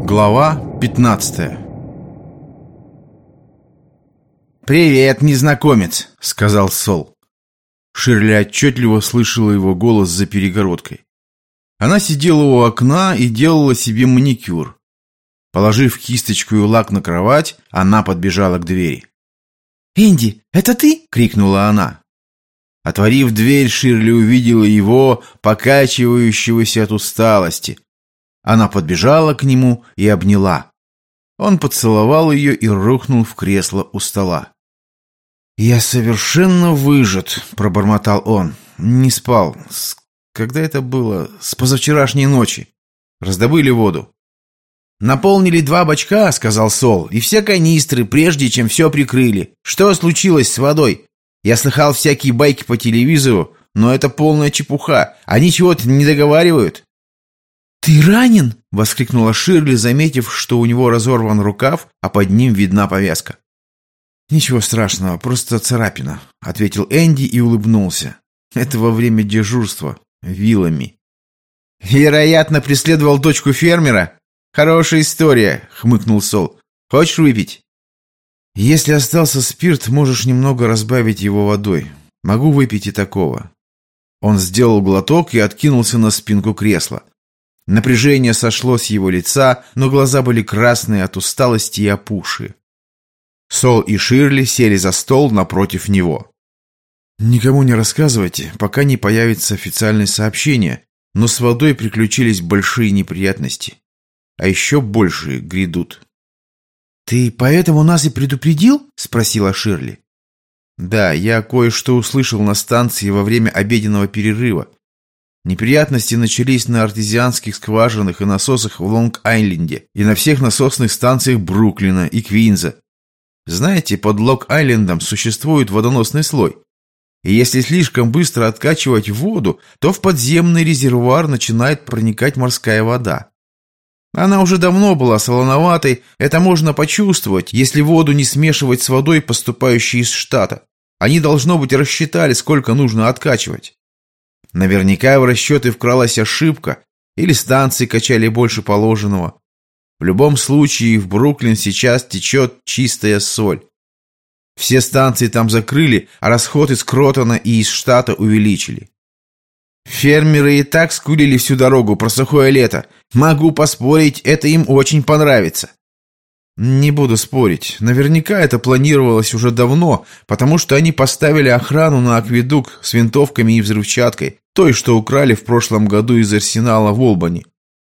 Глава 15. «Привет, незнакомец», — сказал Сол. Ширли отчетливо слышала его голос за перегородкой. Она сидела у окна и делала себе маникюр. Положив кисточку и лак на кровать, она подбежала к двери. «Энди, это ты?» — крикнула она. Отворив дверь, Ширли увидела его, покачивающегося от усталости. Она подбежала к нему и обняла. Он поцеловал ее и рухнул в кресло у стола. «Я совершенно выжат», — пробормотал он. «Не спал. Когда это было? С позавчерашней ночи. Раздобыли воду». «Наполнили 2 бачка», — сказал Сол, — «и все канистры, прежде чем все прикрыли. Что случилось с водой? Я слыхал всякие байки по телевизору, но это полная чепуха. Они чего-то не договаривают». «Ты ранен?» — воскликнула Ширли, заметив, что у него разорван рукав, а под ним видна повязка. «Ничего страшного, просто царапина», — ответил Энди и улыбнулся. «Это во время дежурства вилами». «Вероятно, преследовал дочку фермера? Хорошая история», — хмыкнул Сол. «Хочешь выпить?» «Если остался спирт, можешь немного разбавить его водой. Могу выпить и такого». Он сделал глоток и откинулся на спинку кресла. Напряжение сошло с его лица, но глаза были красные от усталости и опухшие. Сол и Ширли сели за стол напротив него. «Никому не рассказывайте, пока не появится официальное сообщение, но с водой приключились большие неприятности. А еще большие грядут». «Ты поэтому нас и предупредил?» — спросила Ширли. «Да, я кое-что услышал на станции во время обеденного перерыва. Неприятности начались на артезианских скважинах и насосах в Лонг-Айленде и на всех насосных станциях Бруклина и Квинза. Знаете, под Лонг-Айлендом существует водоносный слой. И если слишком быстро откачивать воду, то в подземный резервуар начинает проникать морская вода. Она уже давно была солоноватой, это можно почувствовать, если воду не смешивать с водой, поступающей из штата. Они, должно быть, рассчитали, сколько нужно откачивать. Наверняка в расчеты вкралась ошибка, или станции качали больше положенного. В любом случае, в Бруклин сейчас течет чистая соль. Все станции там закрыли, а расход из Кротона и из штата увеличили. Фермеры и так скулили всю дорогу про сухое лето. Могу поспорить, это им очень понравится. Не буду спорить. Наверняка это планировалось уже давно, потому что они поставили охрану на акведук с винтовками и взрывчаткой, той, что украли в прошлом году из арсенала в Олбани.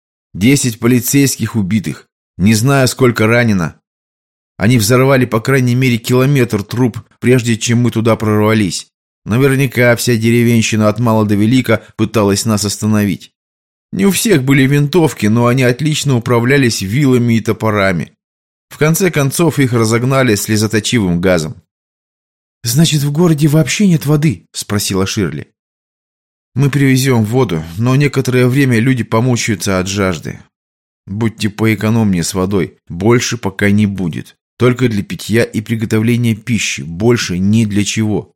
10 полицейских убитых. Не знаю, сколько ранено. Они взорвали по крайней мере километр труб, прежде чем мы туда прорвались. Наверняка вся деревенщина от мала до велика пыталась нас остановить. Не у всех были винтовки, но они отлично управлялись вилами и топорами. В конце концов их разогнали слезоточивым газом. «Значит, в городе вообще нет воды?» — спросила Ширли. «Мы привезем воду, но некоторое время люди помучаются от жажды. Будьте поэкономнее с водой, больше пока не будет. Только для питья и приготовления пищи, больше ни для чего».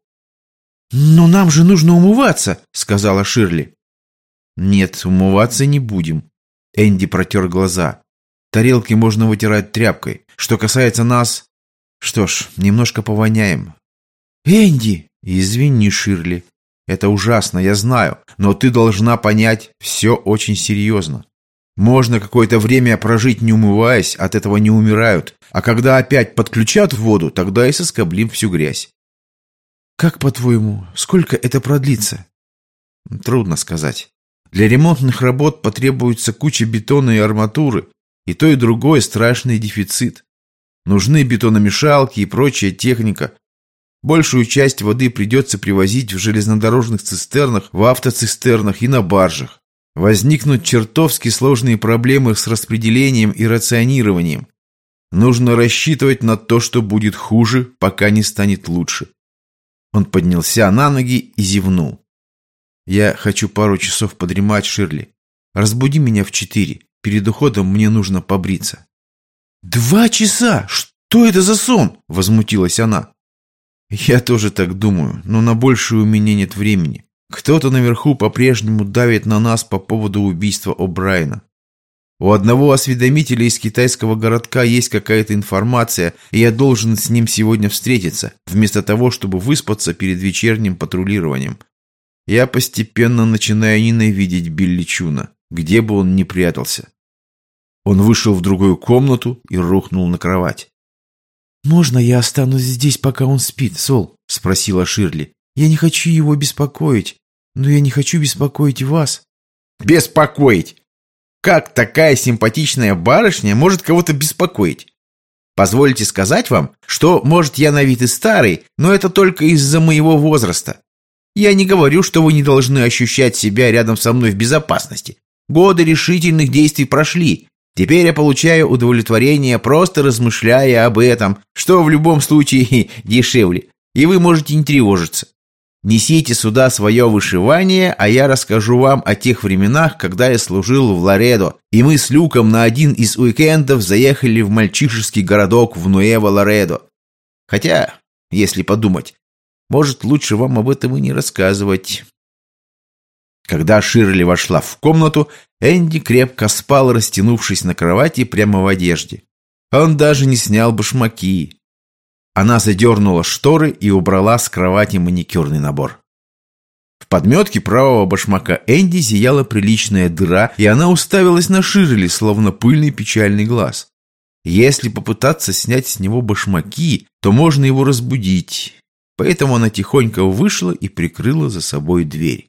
«Но нам же нужно умываться», — сказала Ширли. «Нет, умываться не будем». Энди протер глаза. «Тарелки можно вытирать тряпкой. Что касается нас... Что ж, немножко повоняем». «Энди!» «Извини, Ширли. Это ужасно, я знаю. Но ты должна понять, все очень серьезно. Можно какое-то время прожить, не умываясь, от этого не умирают. А когда опять подключат воду, тогда и соскоблим всю грязь». «Как, по-твоему, сколько это продлится?» «Трудно сказать. Для ремонтных работ потребуется куча бетона и арматуры. И то, и другое страшный дефицит. Нужны бетономешалки и прочая техника. Большую часть воды придется привозить в железнодорожных цистернах, в автоцистернах и на баржах. Возникнут чертовски сложные проблемы с распределением и рационированием. Нужно рассчитывать на то, что будет хуже, пока не станет лучше». Он поднялся на ноги и зевнул. «Я хочу пару часов подремать, Ширли. Разбуди меня в 4. Перед уходом мне нужно побриться». 2 часа? Что это за сон?» — возмутилась она. «Я тоже так думаю, но на большее у меня нет времени. Кто-то наверху по-прежнему давит на нас по поводу убийства О'Брайена. У одного осведомителя из китайского городка есть какая-то информация, и я должен с ним сегодня встретиться, вместо того, чтобы выспаться перед вечерним патрулированием. Я постепенно начинаю ненавидеть Билли Чуна, где бы он ни прятался. Он вышел в другую комнату и рухнул на кровать. «Можно я останусь здесь, пока он спит, Сол?» — спросила Ширли. «Я не хочу его беспокоить, но я не хочу беспокоить вас». «Беспокоить? Как такая симпатичная барышня может кого-то беспокоить? Позвольте сказать вам, что, может, я на вид и старый, но это только из-за моего возраста. Я не говорю, что вы не должны ощущать себя рядом со мной в безопасности. Годы решительных действий прошли. Теперь я получаю удовлетворение, просто размышляя об этом, что в любом случае дешевле, и вы можете не тревожиться. Несите сюда свое вышивание, а я расскажу вам о тех временах, когда я служил в Ларедо, и мы с Люком на один из уикендов заехали в мальчишеский городок в Нуэво-Ларедо. Хотя, если подумать, может, лучше вам об этом и не рассказывать». Когда Ширли вошла в комнату, Энди крепко спал, растянувшись на кровати прямо в одежде. Он даже не снял башмаки. Она задернула шторы и убрала с кровати маникюрный набор. В подметке правого башмака Энди зияла приличная дыра, и она уставилась на Ширли, словно пыльный печальный глаз. Если попытаться снять с него башмаки, то можно его разбудить. Поэтому она тихонько вышла и прикрыла за собой дверь.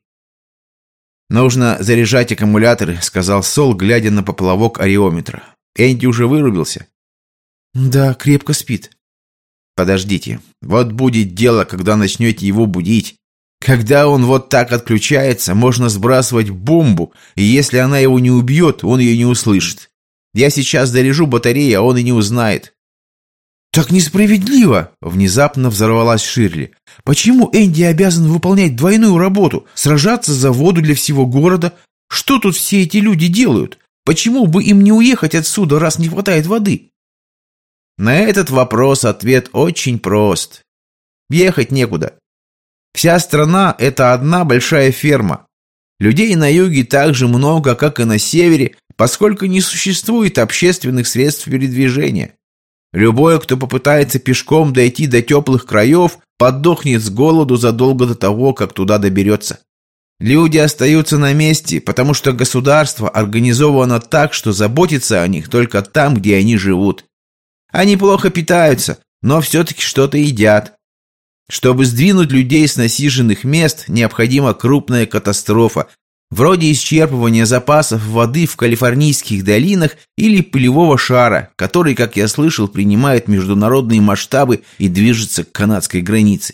«Нужно заряжать аккумуляторы», — сказал Сол, глядя на поплавок ареометра. «Энди уже вырубился?» «Да, крепко спит». «Подождите, вот будет дело, когда начнете его будить. Когда он вот так отключается, можно сбрасывать бомбу, и если она его не убьет, он ее не услышит. Я сейчас заряжу батарею, а он и не узнает». «Так несправедливо!» — внезапно взорвалась Ширли. «Почему Энди обязан выполнять двойную работу, сражаться за воду для всего города? Что тут все эти люди делают? Почему бы им не уехать отсюда, раз не хватает воды?» На этот вопрос ответ очень прост. Ехать некуда. Вся страна – это одна большая ферма. Людей на юге так же много, как и на севере, поскольку не существует общественных средств передвижения. Любой, кто попытается пешком дойти до теплых краев, подохнет с голоду задолго до того, как туда доберется. Люди остаются на месте, потому что государство организовано так, что заботится о них только там, где они живут. Они плохо питаются, но все-таки что-то едят. Чтобы сдвинуть людей с насиженных мест, необходима крупная катастрофа, вроде исчерпывания запасов воды в калифорнийских долинах или пылевого шара, который, как я слышал, принимает международные масштабы и движется к канадской границе.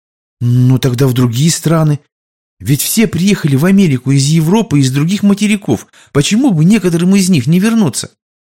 «Ну тогда в другие страны. Ведь все приехали в Америку из Европы и из других материков. Почему бы некоторым из них не вернуться?»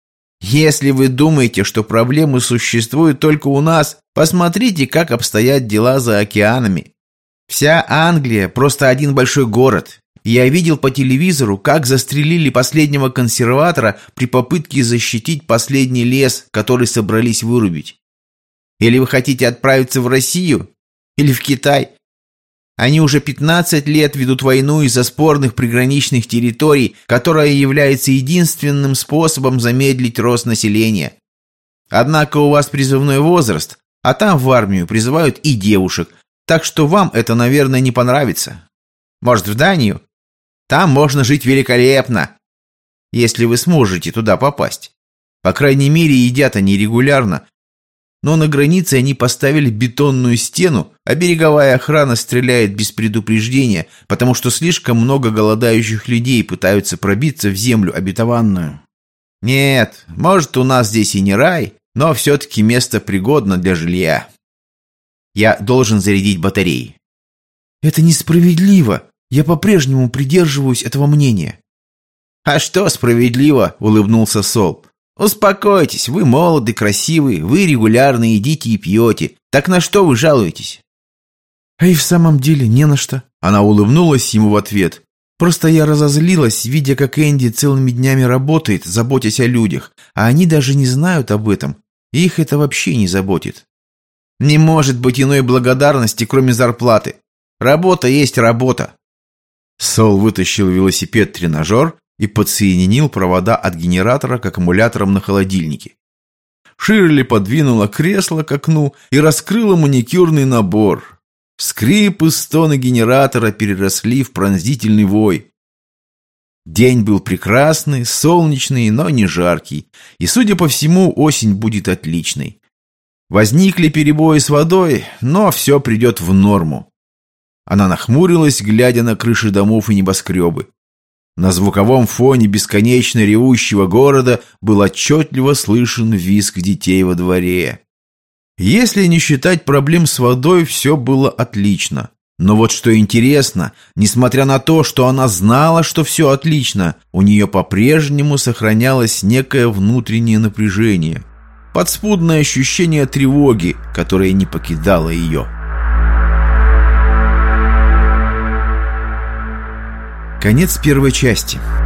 Если вы думаете, что проблемы существуют только у нас, посмотрите, как обстоят дела за океанами. Вся Англия – просто один большой город. Я видел по телевизору, как застрелили последнего консерватора при попытке защитить последний лес, который собрались вырубить. Или вы хотите отправиться в Россию? Или в Китай? Они уже 15 лет ведут войну из-за спорных приграничных территорий, которая является единственным способом замедлить рост населения. Однако у вас призывной возраст, а там в армию призывают и девушек, так что вам это, наверное, не понравится. Может, в Данию? Там можно жить великолепно, если вы сможете туда попасть. По крайней мере, едят они регулярно. Но на границе они поставили бетонную стену, а береговая охрана стреляет без предупреждения, потому что слишком много голодающих людей пытаются пробиться в землю обетованную. Нет, может, у нас здесь и не рай, но все-таки место пригодно для жилья. Я должен зарядить батареи. «Это несправедливо. Я по-прежнему придерживаюсь этого мнения». «А что справедливо?» — улыбнулся Сол. «Успокойтесь, вы молоды, красивы, вы регулярно едите и пьете. Так на что вы жалуетесь?» «А и в самом деле не на что». Она улыбнулась ему в ответ. «Просто я разозлилась, видя, как Энди целыми днями работает, заботясь о людях, а они даже не знают об этом. И их это вообще не заботит». «Не может быть иной благодарности, кроме зарплаты. Работа есть работа». Сол вытащил велосипед-тренажер и подсоединил провода от генератора к аккумуляторам на холодильнике. Ширли подвинула кресло к окну и раскрыла маникюрный набор. Скрип и стоны генератора переросли в пронзительный вой. День был прекрасный, солнечный, но не жаркий, и, судя по всему, осень будет отличной. Возникли перебои с водой, но все придет в норму. Она нахмурилась, глядя на крыши домов и небоскребы. На звуковом фоне бесконечно ревущего города был отчетливо слышен визг детей во дворе. Если не считать проблем с водой, все было отлично. Но вот что интересно, несмотря на то, что она знала, что все отлично, у нее по-прежнему сохранялось некое внутреннее напряжение, подспудное ощущение тревоги, которое не покидало ее. Конец первой части.